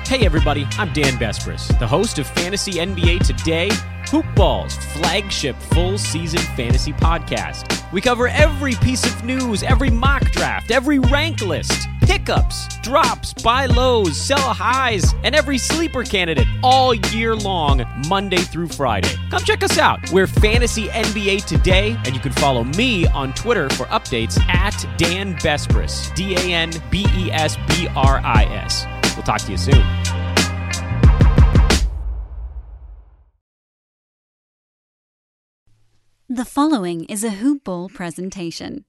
Hey everybody, I'm Dan Bespris, the host of Fantasy NBA Today, Hoop Ball's flagship full-season fantasy podcast. We cover every piece of news, every mock draft, every rank list, pickups, drops, buy lows, sell highs, and every sleeper candidate all year long, Monday through Friday. Come check us out. We're Fantasy NBA Today, and you can follow me on Twitter for updates at Dan Bespris, DANBESBRIS. We'll talk to you soon. The following is a Hoop Ball presentation.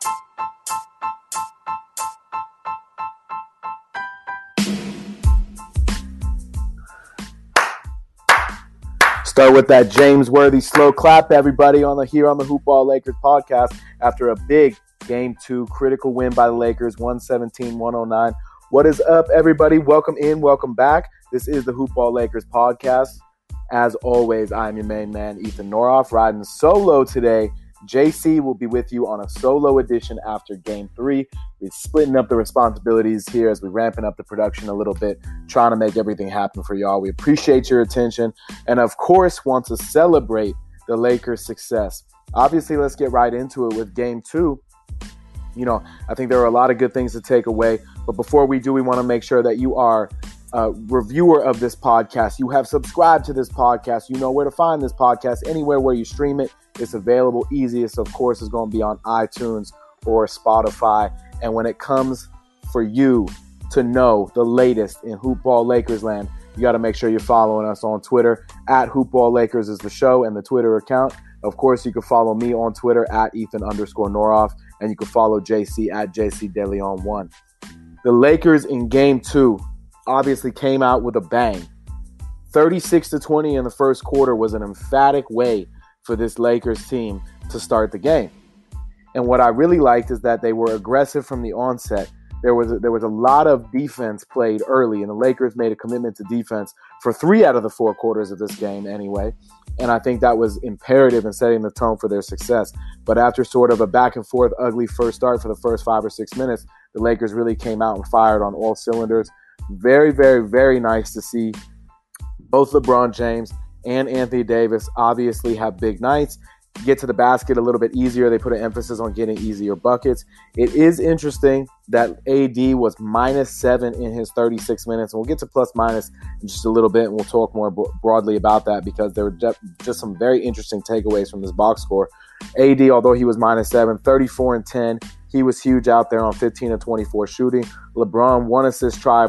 Start with that James Worthy slow clap, everybody, here on the Hoop Ball Lakers podcast after a big Game 2 critical win by the Lakers, 117-109. What is up, everybody? Welcome in, welcome back. This is the Hoop Ball Lakers podcast. As always, I'm your main man, Ethan Noroff, riding solo today. JC will be with you on a solo edition after Game 3. We're splitting up the responsibilities here as we're ramping up the production a little bit, trying to make everything happen for y'all. We appreciate your attention and, of course, want to celebrate the Lakers' success. Obviously, let's get right into it with Game 2. I think there are a lot of good things to take away. But before we do, we want to make sure that you are a reviewer of this podcast. You have subscribed to this podcast. You know where to find this podcast. Anywhere where you stream it, it's available. Easiest, of course, is going to be on iTunes or Spotify. And when it comes for you to know the latest in Hoop Ball Lakers land, you got to make sure you're following us on Twitter. At Hoop Ball Lakers is the show and the Twitter account. Of course, you can follow me on Twitter at Ethan_Noroff. And you can follow JC at JCDeLeon1. The Lakers in Game 2 obviously came out with a bang. 36-20 in the first quarter was an emphatic way for this Lakers team to start the game. And what I really liked is that they were aggressive from the onset. There was a lot of defense played early, and the Lakers made a commitment to defense for 3 out of the 4 quarters of this game anyway. And I think that was imperative in setting the tone for their success. But after sort of a back-and-forth ugly first start for the first 5 or 6 minutes, the Lakers really came out and fired on all cylinders. Very, very, very nice to see both LeBron James and Anthony Davis obviously have big nights, get to the basket a little bit easier. They put an emphasis on getting easier buckets. It is interesting that AD was -7 in his 36 minutes. And we'll get to plus-minus in just a little bit, and we'll talk more broadly about that because there were just some very interesting takeaways from this box score. AD, although he was -7, 34 and 10. He was huge out there on 15 of 24 shooting. LeBron, one assist shy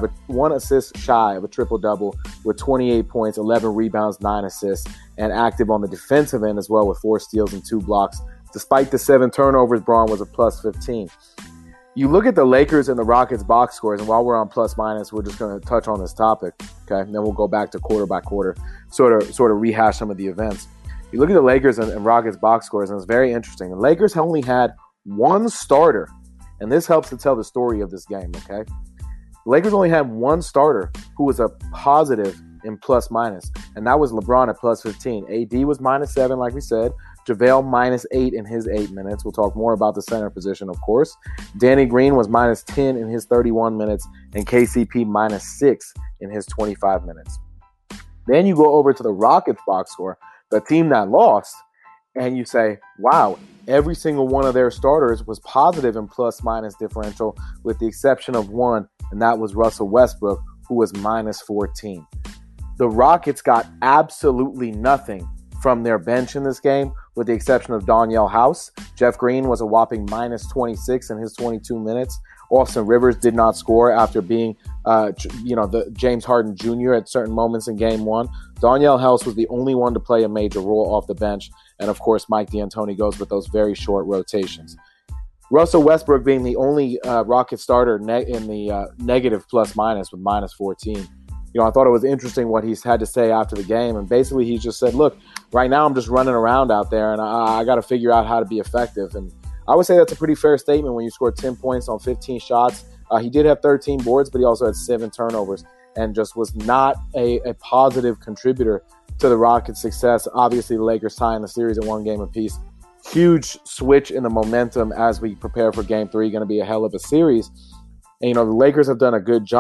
of a triple-double with 28 points, 11 rebounds, 9 assists, and active on the defensive end as well with 4 steals and 2 blocks. Despite the 7 turnovers, Braun was a plus 15. You look at the Lakers and the Rockets box scores, and while we're on plus-minus, we're just going to touch on this topic, okay? And then we'll go back to quarter by quarter, sort of rehash some of the events. You look at the Lakers and Rockets box scores, and it's very interesting. The Lakers only had one starter, and this helps to tell the story of this game, okay? The Lakers only had one starter who was a positive in plus-minus, and that was LeBron at plus 15. AD was -7, like we said. JaVale -8 in his 8 minutes. We'll talk more about the center position, of course. Danny Green was -10 in his 31 minutes, and KCP -6 in his 25 minutes. Then you go over to the Rockets box score, the team that lost, and you say, wow, every single one of their starters was positive in plus-minus differential with the exception of one, and that was Russell Westbrook, who was -14. The Rockets got absolutely nothing from their bench in this game, with the exception of Danielle House. Jeff Green was a whopping -26 in his 22 minutes. Austin Rivers did not score after being, the James Harden Jr. at certain moments in Game 1. Danielle House was the only one to play a major role off the bench. And, of course, Mike D'Antoni goes with those very short rotations. Russell Westbrook being the only Rocket starter in the negative plus-minus with -14. I thought it was interesting what he's had to say after the game. And basically he just said, look, right now I'm just running around out there and I got to figure out how to be effective. And I would say that's a pretty fair statement when you score 10 points on 15 shots. He did have 13 boards, but he also had 7 turnovers and just was not a positive contributor to the Rockets' success. Obviously, the Lakers tying the series at 1 game apiece. Huge switch in the momentum as we prepare for Game 3. Going to be a hell of a series. And, the Lakers have done a good job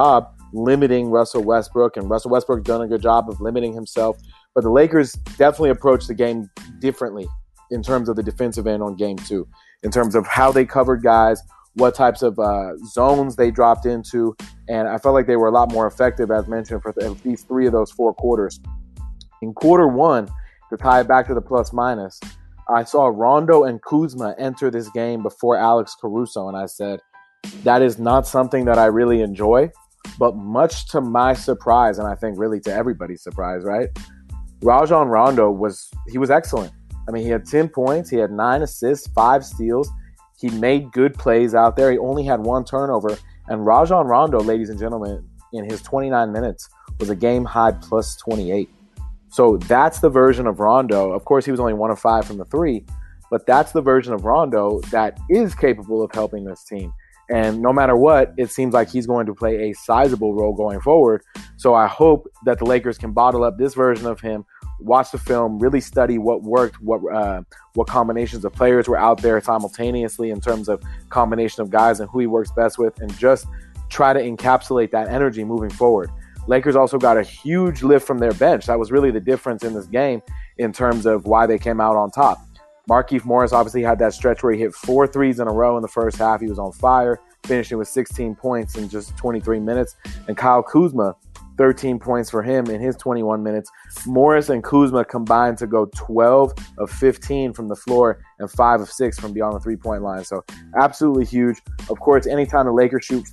limiting Russell Westbrook, and Russell Westbrook's done a good job of limiting himself. But the Lakers definitely approached the game differently in terms of the defensive end on game 2, in terms of how they covered guys, what types of zones they dropped into, and I felt like they were a lot more effective, as mentioned, for at least 3 of those 4 quarters. In quarter 1, to tie it back to the plus-minus, I saw Rondo and Kuzma enter this game before Alex Caruso, and I said, that is not something that I really enjoy, but much to my surprise, and I think really to everybody's surprise, right? Rajon Rondo was excellent. I mean, he had 10 points, he had 9 assists, 5 steals. He made good plays out there. He only had 1 turnover. And Rajon Rondo, ladies and gentlemen, in his 29 minutes was a game-high plus 28. So that's the version of Rondo. Of course, he was only 1 of 5 from the 3, but that's the version of Rondo that is capable of helping this team. And no matter what, it seems like he's going to play a sizable role going forward. So I hope that the Lakers can bottle up this version of him, watch the film, really study what worked, what combinations of players were out there simultaneously in terms of combination of guys and who he works best with, and just try to encapsulate that energy moving forward. Lakers also got a huge lift from their bench. That was really the difference in this game in terms of why they came out on top. Markieff Morris obviously had that stretch where he hit 4 threes in a row in the first half. He was on fire, finishing with 16 points in just 23 minutes. And Kyle Kuzma, 13 points for him in his 21 minutes. Morris and Kuzma combined to go 12 of 15 from the floor and 5 of 6 from beyond the three-point line. So absolutely huge. Of course, anytime the Lakers shoot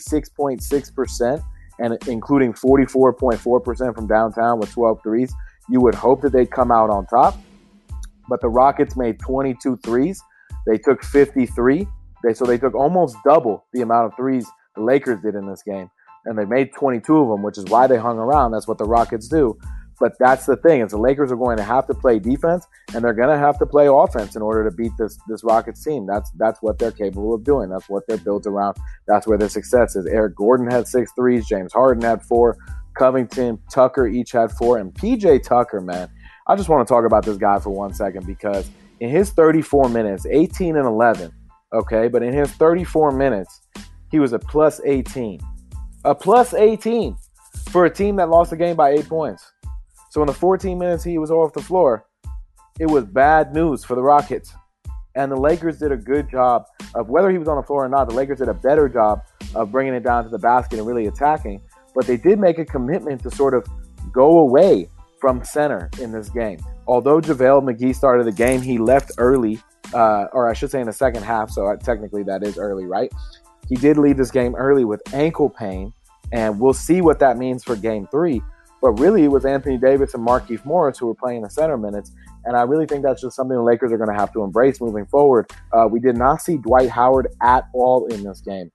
56.6%, and including 44.4% from downtown with 12 threes, you would hope that they'd come out on top. But the Rockets made 22 threes. They took 53. So they took almost double the amount of threes the Lakers did in this game. And they made 22 of them, which is why they hung around. That's what the Rockets do. But that's the thing, is the Lakers are going to have to play defense, and they're going to have to play offense in order to beat this Rockets team. That's what they're capable of doing. That's what they're built around. That's where their success is. Eric Gordon had 6 threes. James Harden had 4. Covington, Tucker each had 4. And PJ Tucker, man, I just want to talk about this guy for 1 second, because in his 34 minutes, 18 and 11, okay, but in his 34 minutes, he was a plus 18. A plus 18 for a team that lost the game by 8 points. So in the 14 minutes he was off the floor, it was bad news for the Rockets. And the Lakers did a good job of, whether he was on the floor or not, the Lakers did a better job of bringing it down to the basket and really attacking. But they did make a commitment to sort of go away from center in this game. Although JaVale McGee started the game, he left early, or I should say in the second half, so technically that is early, right? He did leave this game early with ankle pain, and we'll see what that means for game 3. But really, it was Anthony Davis and Markieff Morris who were playing the center minutes, and I really think that's just something the Lakers are going to have to embrace moving forward. We did not see Dwight Howard at all in this game.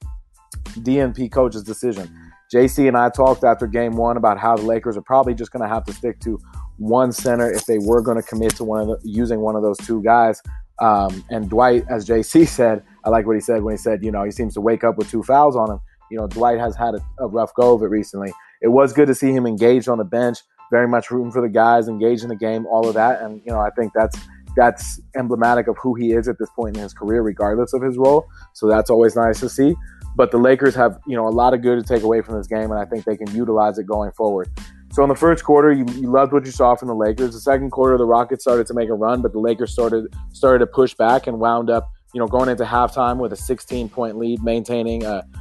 DNP coach's decision. JC and I talked after game 1 about how the Lakers are probably just going to have to stick to one center if they were going to commit to using one of those 2 guys. And Dwight, as JC said, I like what he said when he said, he seems to wake up with 2 fouls on him. Dwight has had a rough go of it recently. It was good to see him engaged on the bench, very much rooting for the guys, engaged in the game, all of that. And, I think that's emblematic of who he is at this point in his career, regardless of his role. So that's always nice to see. But the Lakers have, a lot of good to take away from this game, and I think they can utilize it going forward. So in the first quarter, you loved what you saw from the Lakers. The second quarter, the Rockets started to make a run, but the Lakers started to push back and wound up, going into halftime with a 16-point lead, maintaining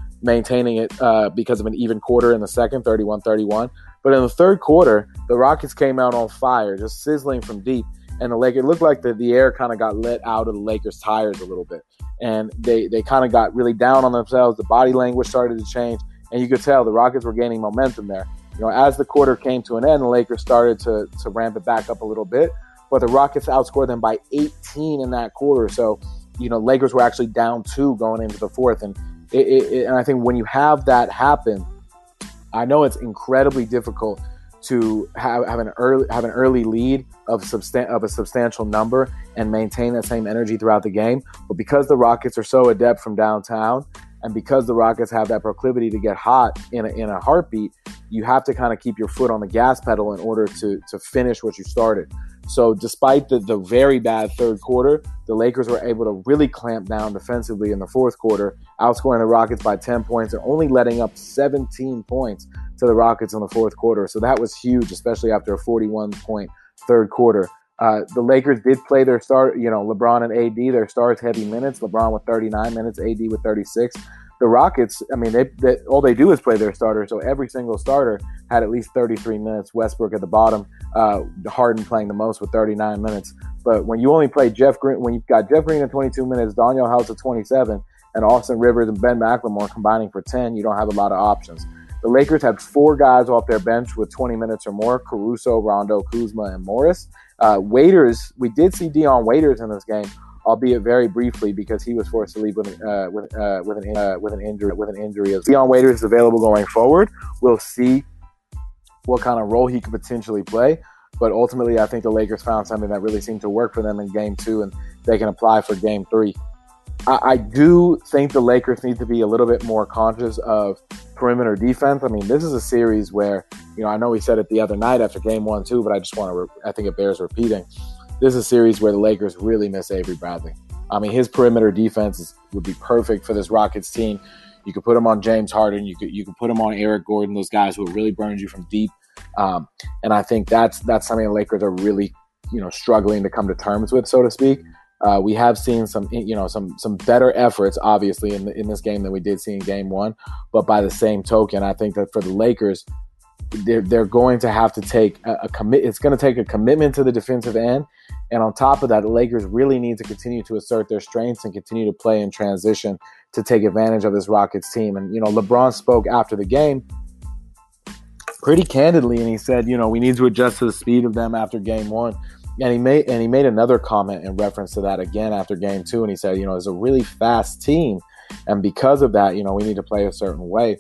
it because of an even quarter in the second, 31-31. But in the third quarter, the Rockets came out on fire, just sizzling from deep. And it looked like the air kind of got let out of the Lakers' tires a little bit. And they kind of got really down on themselves. The body language started to change. And you could tell the Rockets were gaining momentum there. As the quarter came to an end, the Lakers started to ramp it back up a little bit. But the Rockets outscored them by 18 in that quarter. So, Lakers were actually down 2 going into the fourth. And I think when you have that happen, I know it's incredibly difficult to have an early lead of a substantial number and maintain that same energy throughout the game. But because the Rockets are so adept from downtown, and because the Rockets have that proclivity to get hot in a heartbeat, you have to kind of keep your foot on the gas pedal in order to finish what you started. So despite the very bad third quarter, the Lakers were able to really clamp down defensively in the fourth quarter, outscoring the Rockets by 10 points and only letting up 17 points to the Rockets in the fourth quarter. So that was huge, especially after a 41-point third quarter. The Lakers did play their LeBron and AD, their stars heavy minutes. LeBron with 39 minutes, AD with 36. The Rockets, I mean, they all they do is play their starters. So every single starter had at least 33 minutes. Westbrook at the bottom, Harden playing the most with 39 minutes. But when you only play Jeff Green, when you've got Jeff Green at 22 minutes, Daniel House at 27, and Austin Rivers and Ben McLemore combining for 10, you don't have a lot of options. The Lakers had 4 guys off their bench with 20 minutes or more: Caruso, Rondo, Kuzma, and Morris. Waiters, we did see Dion Waiters in this game, albeit very briefly because he was forced to leave with an injury. Dion Waiters is available going forward. We'll see what kind of role he could potentially play. But ultimately, I think the Lakers found something that really seemed to work for them in Game 2, and they can apply for Game 3. I do think the Lakers need to be a little bit more conscious of perimeter defense. I mean, this is a series where, I know we said it the other night after Game 1 too, but I just I think it bears repeating. This is a series where the Lakers really miss Avery Bradley. I mean, his perimeter defense would be perfect for this Rockets team. You could put him on James Harden. You could put him on Eric Gordon, those guys who really burn you from deep. And I think that's something the Lakers are really, struggling to come to terms with, so to speak. We have seen some better efforts, obviously, in this game than we did see in Game 1. But by the same token, I think that for the Lakers, they're going to have to take it's going to take a commitment to the defensive end. And on top of that, the Lakers really need to continue to assert their strengths and continue to play in transition to take advantage of this Rockets team. And, LeBron spoke after the game pretty candidly, and he said, we need to adjust to the speed of them after Game 1. And he made another comment in reference to that again after Game 2, and he said, it's a really fast team, and because of that, we need to play a certain way.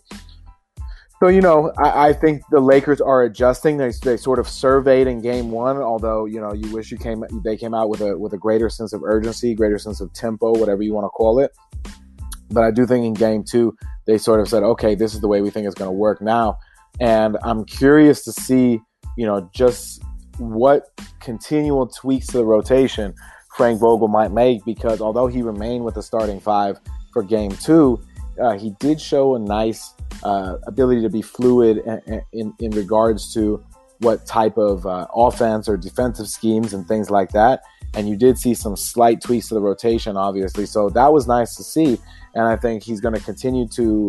So, I think the Lakers are adjusting. They sort of surveyed in Game 1, although, you wish they came out with a greater sense of urgency, greater sense of tempo, whatever you want to call it. But I do think in Game 2, they sort of said, okay, this is the way we think it's going to work now. And I'm curious to see, just what continual tweaks to the rotation Frank Vogel might make, because although he remained with the starting 5 for Game 2, he did show a nice ability to be fluid in regards to what type of offense or defensive schemes and things like that. And you did see some slight tweaks to the rotation, obviously. So that was nice to see. And I think he's going to continue to,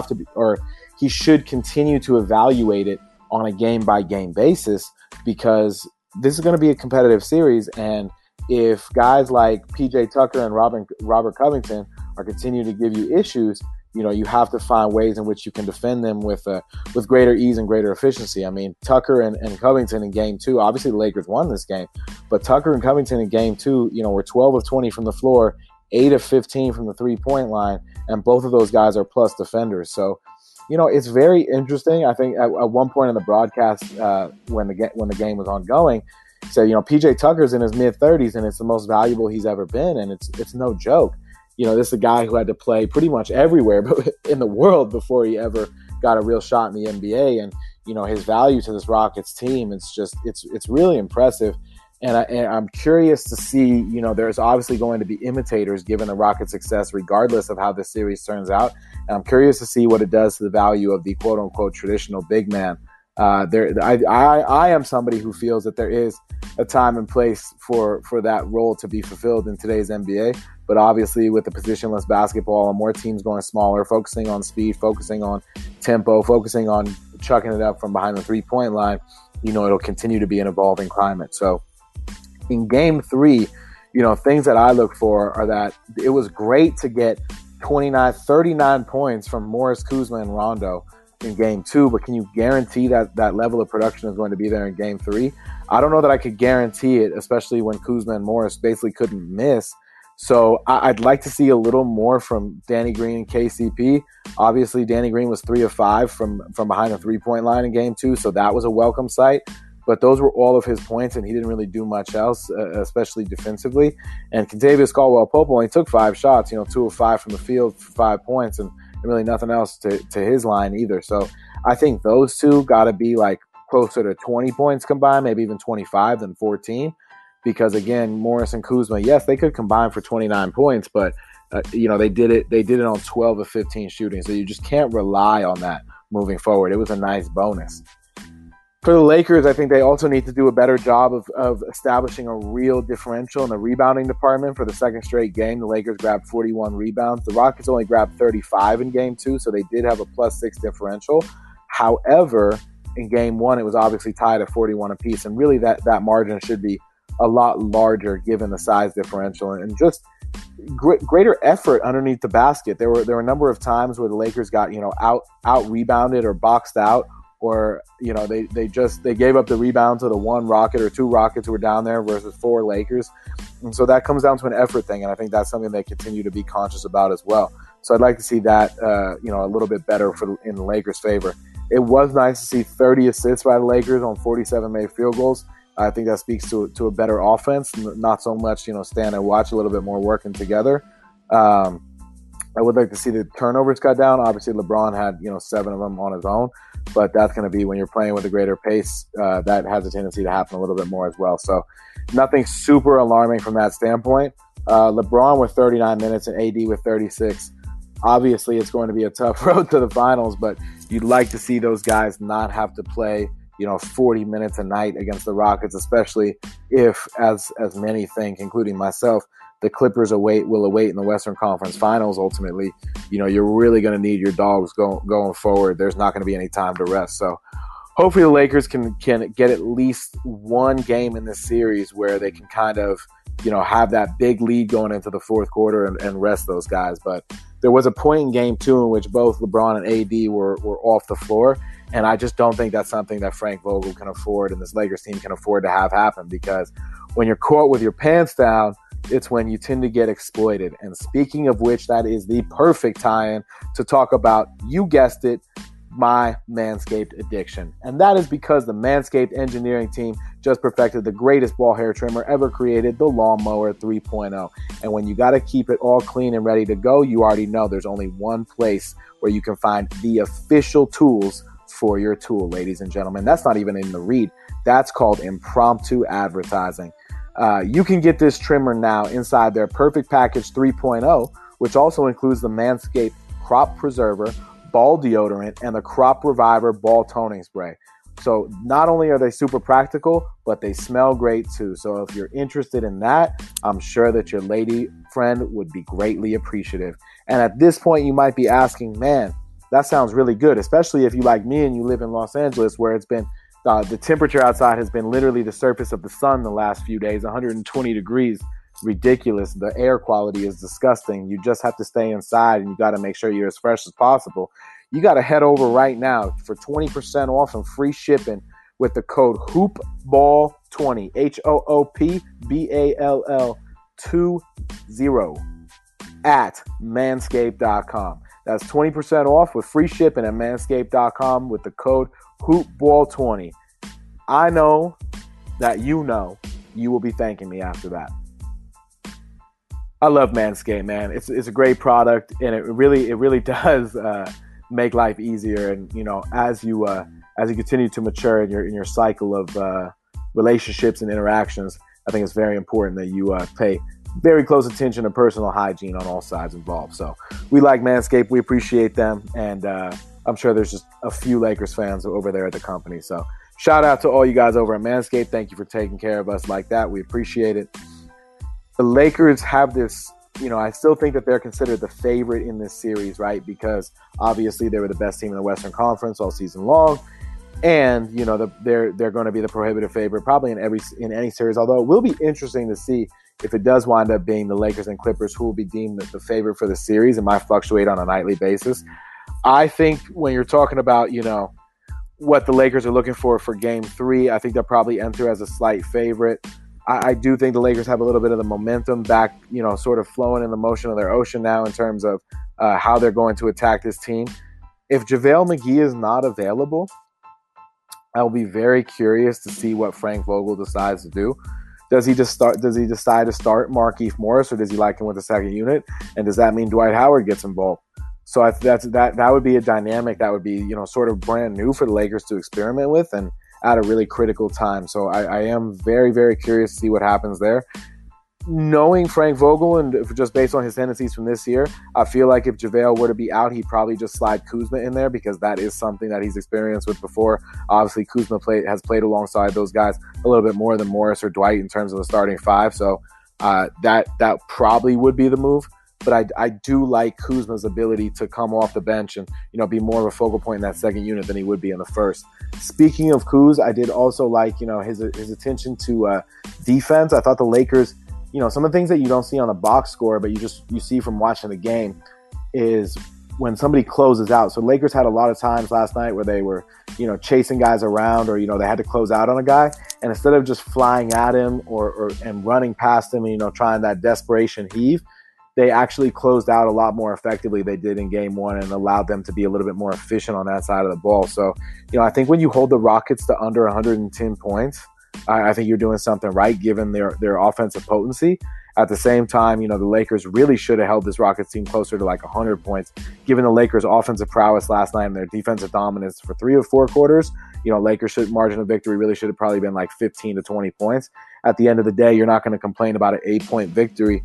he should continue to evaluate it on a game-by-game basis, because this is going to be a competitive series. And if guys like PJ Tucker and Robert Covington are continuing to give you issues, you have to find ways in which you can defend them with greater ease and greater efficiency. I mean, Tucker and Covington in Game 2, obviously the Lakers won this game, but Tucker and Covington in Game 2, were 12 of 20 from the floor, 8 of 15 from the three-point line, and both of those guys are plus defenders. So, it's very interesting. I think at one point in the broadcast, when the game was ongoing, said, PJ Tucker's in his mid-30s, and it's the most valuable he's ever been, and it's no joke. This is a guy who had to play pretty much everywhere in the world before he ever got a real shot in the NBA. And, his value to this Rockets team, it's really impressive. And I'm curious to see, there's obviously going to be imitators given the Rockets' success regardless of how this series turns out. And I'm curious to see what it does to the value of the quote-unquote traditional big man. I am somebody who feels that there is a time and place for that role to be fulfilled in today's NBA. But obviously with the positionless basketball and more teams going smaller, focusing on speed, focusing on tempo, focusing on chucking it up from behind the three-point line, it'll continue to be an evolving climate. So in Game 3, things that I look for are that it was great to get 39 points from Morris, Kuzma, and Rondo in Game 2, but can you guarantee that level of production is going to be there in Game 3? I don't know that I could guarantee it, especially when Kuzma and Morris basically couldn't miss. So I'd like to see a little more from Danny Green and KCP. Obviously, Danny Green was 3 of 5 from behind the three-point line in Game 2, so that was a welcome sight. But those were all of his points, and he didn't really do much else, especially defensively. And Kentavious Caldwell-Pope only took 5 shots, 2 of 5 from the field for 5 points, and really nothing else to his line either. So I think those two got to be like closer to 20 points combined, maybe even 25 than 14. Because again, Morris and Kuzma, yes, they could combine for 29 points, but they did it on 12 of 15 shooting. So you just can't rely on that moving forward. It was a nice bonus. For the Lakers, I think they also need to do a better job of establishing a real differential in the rebounding department. For the second straight game, the Lakers grabbed 41 rebounds. The Rockets only grabbed 35 in game 2, so they did have a +6 differential. However, in game 1, it was obviously tied at 41 apiece, and really that margin should be a lot larger given the size differential and just greater effort underneath the basket. There were a number of times where the Lakers got out rebounded or boxed out, or they gave up the rebound to the one Rocket or two Rockets who were down there versus 4 Lakers, and so that comes down to an effort thing, and I think that's something they continue to be conscious about as well. So I'd like to see that a little bit better in the Lakers' favor. It was nice to see 30 assists by the Lakers on 47 made field goals. I think that speaks to a better offense, not so much, stand and watch, a little bit more working together. I would like to see the turnovers cut down. Obviously, LeBron had, 7 of them on his own, but that's going to be when you're playing with a greater pace, that has a tendency to happen a little bit more as well. So nothing super alarming from that standpoint. LeBron with 39 minutes and AD with 36. Obviously, it's going to be a tough road to the finals, but you'd like to see those guys not have to play 40 minutes a night against the Rockets, especially if, as many think, including myself, the Clippers will await in the Western Conference Finals. Ultimately, you're really going to need your dogs going forward. There's not going to be any time to rest. So hopefully the Lakers can get at least one game in this series where they can kind of, have that big lead going into the fourth quarter and rest those guys. But there was a point in game 2 in which both LeBron and AD were off the floor. And I just don't think that's something that Frank Vogel can afford and this Lakers team can afford to have happen, because when you're caught with your pants down, it's when you tend to get exploited. And speaking of which, that is the perfect tie-in to talk about, you guessed it, my Manscaped addiction. And that is because the Manscaped engineering team just perfected the greatest ball hair trimmer ever created, the Lawnmower 3.0. And when you got to keep it all clean and ready to go, you already know there's only one place where you can find the official tools for your tool, ladies and gentlemen. That's not even in the read. That's called impromptu advertising. You can get this trimmer now inside their Perfect Package 3.0, which also includes the Manscaped Crop Preserver, Ball Deodorant, and the Crop Reviver Ball Toning Spray. So not only are they super practical, but they smell great too. So if you're interested in that, I'm sure that your lady friend would be greatly appreciative. And at this point, you might be asking, man, that sounds really good, especially if you like me and you live in Los Angeles, where it's been the temperature outside has been literally the surface of the sun the last few days, 120 degrees. Ridiculous. The air quality is disgusting. You just have to stay inside, and you got to make sure you're as fresh as possible. You got to head over right now for 20% off and free shipping with the code HOOPBALL20, HOOPBALL20 at manscaped.com. That's 20% off with free shipping at manscaped.com with the code HoopBall20. I know that you will be thanking me after that. I love Manscaped, man. It's a great product, and it really does make life easier. And as you continue to mature in your cycle of relationships and interactions, I think it's very important that you pay very close attention to personal hygiene on all sides involved. So we like Manscaped. We appreciate them. And I'm sure there's just a few Lakers fans over there at the company. So shout out to all you guys over at Manscaped. Thank you for taking care of us like that. We appreciate it. The Lakers have this, I still think that they're considered the favorite in this series, right? Because obviously they were the best team in the Western Conference all season long. And, they're going to be the prohibitive favorite probably in any series, although it will be interesting to see if it does wind up being the Lakers and Clippers who will be deemed the favorite for the series. It might fluctuate on a nightly basis. I think when you're talking about, what the Lakers are looking for Game 3, I think they'll probably enter as a slight favorite. I do think the Lakers have a little bit of the momentum back, sort of flowing in the motion of their ocean now in terms of how they're going to attack this team. If JaVale McGee is not available, I'll be very curious to see what Frank Vogel decides to do. Does he decide to start Markieff Morris, or does he like him with the second unit? And does that mean Dwight Howard gets involved? So that would be a dynamic that would be, sort of brand new for the Lakers to experiment with. And at a really critical time. So I am very, very curious to see what happens there. Knowing Frank Vogel and just based on his tendencies from this year, I feel like if JaVale were to be out, he'd probably just slide Kuzma in there because that is something that he's experienced with before. Obviously, Kuzma has played alongside those guys a little bit more than Morris or Dwight in terms of the starting five. So that probably would be the move. But I do like Kuzma's ability to come off the bench and, be more of a focal point in that second unit than he would be in the first. Speaking of Kuz, I did also like, his attention to defense. I thought the Lakers, some of the things that you don't see on the box score, but you see from watching the game is when somebody closes out. So Lakers had a lot of times last night where they were, chasing guys around or, they had to close out on a guy. And instead of just flying at him and running past him and, trying that desperation heave, they actually closed out a lot more effectively they did in game one and allowed them to be a little bit more efficient on that side of the ball. So, I think when you hold the Rockets to under 110 points, I think you're doing something right given their offensive potency. At the same time, the Lakers really should have held this Rockets team closer to like 100 points. Given the Lakers' offensive prowess last night and their defensive dominance for 3 or 4 quarters, Lakers' margin of victory really should have probably been like 15 to 20 points. At the end of the day, you're not going to complain about an 8-point victory,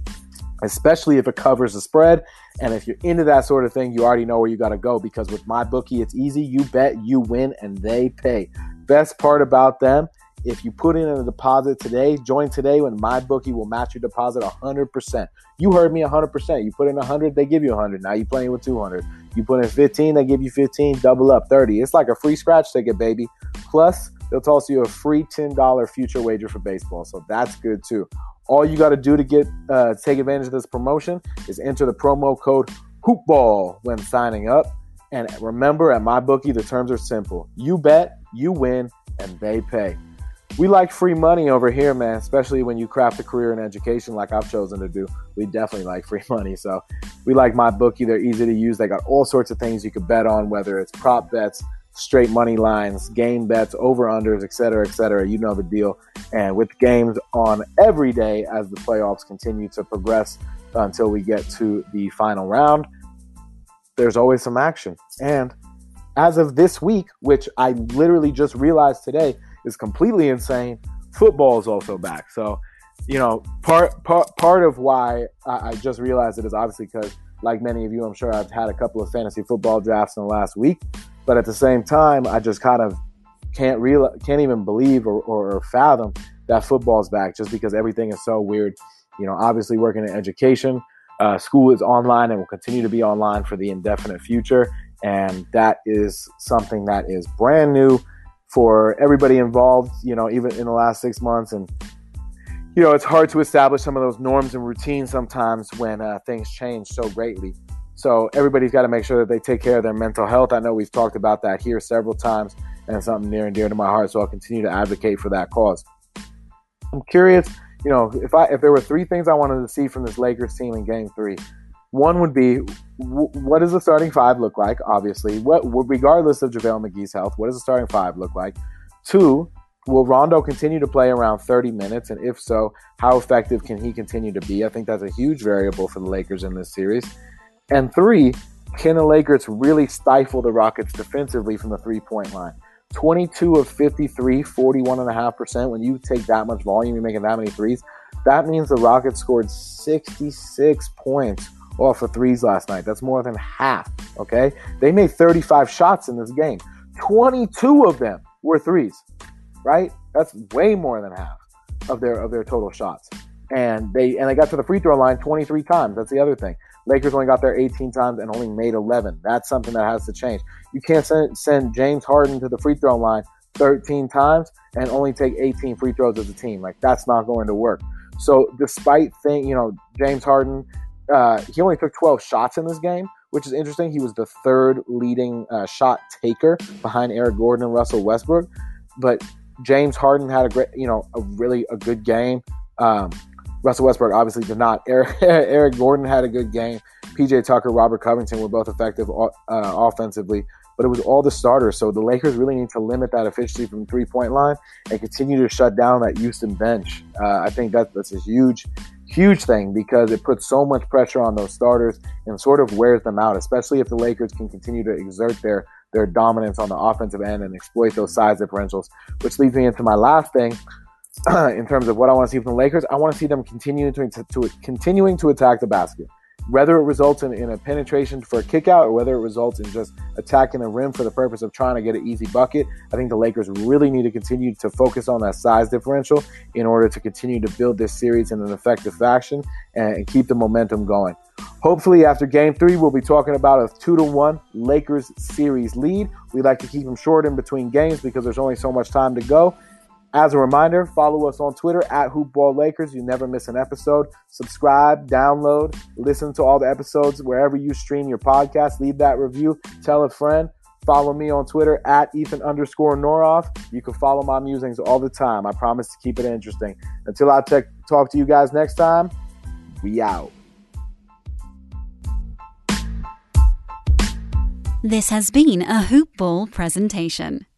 especially if it covers the spread. And if you're into that sort of thing, you already know where you got to go because with MyBookie, it's easy. You bet, you win, and they pay. Best part about them, if you put in a deposit today, join today when MyBookie will match your deposit 100%. You heard me, 100%. You put in 100, they give you 100. Now you're playing with 200. You put in 15, they give you 15, double up 30. It's like a free scratch ticket, baby. Plus, they'll toss you a free $10 future wager for baseball. So that's good too. All you got to do to take advantage of this promotion is enter the promo code HOOPBALL when signing up. And remember, at MyBookie, the terms are simple. You bet, you win, and they pay. We like free money over here, man, especially when you craft a career in education like I've chosen to do. We definitely like free money. So we like MyBookie. They're easy to use. They got all sorts of things you can bet on, whether it's prop bets, straight money lines, game bets, over-unders, et cetera, et cetera. You know the deal. And with games on every day as the playoffs continue to progress until we get to the final round, there's always some action. And as of this week, which I literally just realized today is completely insane, football is also back. So, part of why I just realized it is obviously because, like many of you, I'm sure I've had a couple of fantasy football drafts in the last week. But at the same time, I just kind of can't even believe or fathom that football's back just because everything is so weird. Obviously working in education, school is online and will continue to be online for the indefinite future. And that is something that is brand new for everybody involved, even in the last 6 months. And, it's hard to establish some of those norms and routines sometimes when things change so greatly. So everybody's got to make sure that they take care of their mental health. I know we've talked about that here several times, and it's something near and dear to my heart, so I'll continue to advocate for that cause. I'm curious, if there were 3 things I wanted to see from this Lakers team in Game 3, one would be, what does the starting 5 look like, obviously? Regardless of JaVale McGee's health, what does the starting 5 look like? 2, will Rondo continue to play around 30 minutes? And if so, how effective can he continue to be? I think that's a huge variable for the Lakers in this series. And 3, can the Lakers really stifle the Rockets defensively from the 3-point line? 22 of 53, 41.5%. When you take that much volume, you're making that many threes. That means the Rockets scored 66 points off of threes last night. That's more than half, okay? They made 35 shots in this game. 22 of them were threes, right? That's way more than half of their total shots. And they got to the free throw line 23 times. That's the other thing. Lakers only got there 18 times and only made 11. That's something that has to change. You can't send James Harden to the free throw line 13 times and only take 18 free throws as a team. Like, that's not going to work. So despite James Harden, he only took 12 shots in this game, which is interesting. He was the 3rd leading shot taker behind Eric Gordon and Russell Westbrook. But James Harden had a good game. Russell Westbrook obviously did not. Eric Gordon had a good game. PJ Tucker, Robert Covington were both effective offensively, but it was all the starters. So the Lakers really need to limit that efficiency from the 3-point line and continue to shut down that Houston bench. I think that's a huge thing because it puts so much pressure on those starters and sort of wears them out, especially if the Lakers can continue to exert their their dominance on the offensive end and exploit those size differentials, which leads me into my last thing. In terms of what I want to see from the Lakers, I want to see them continuing to attack the basket. Whether it results in a penetration for a kick out or whether it results in just attacking the rim for the purpose of trying to get an easy bucket, I think the Lakers really need to continue to focus on that size differential in order to continue to build this series in an effective fashion and keep the momentum going. Hopefully after Game 3, we'll be talking about a 2-1 Lakers series lead. We like to keep them short in between games because there's only so much time to go. As a reminder, follow us on Twitter at HoopBallLakers. You never miss an episode. Subscribe, download, listen to all the episodes wherever you stream your podcast. Leave that review. Tell a friend. Follow me on Twitter at Ethan_Noroff. You can follow my musings all the time. I promise to keep it interesting. Until I talk to you guys next time, we out. This has been a Hoop Ball presentation.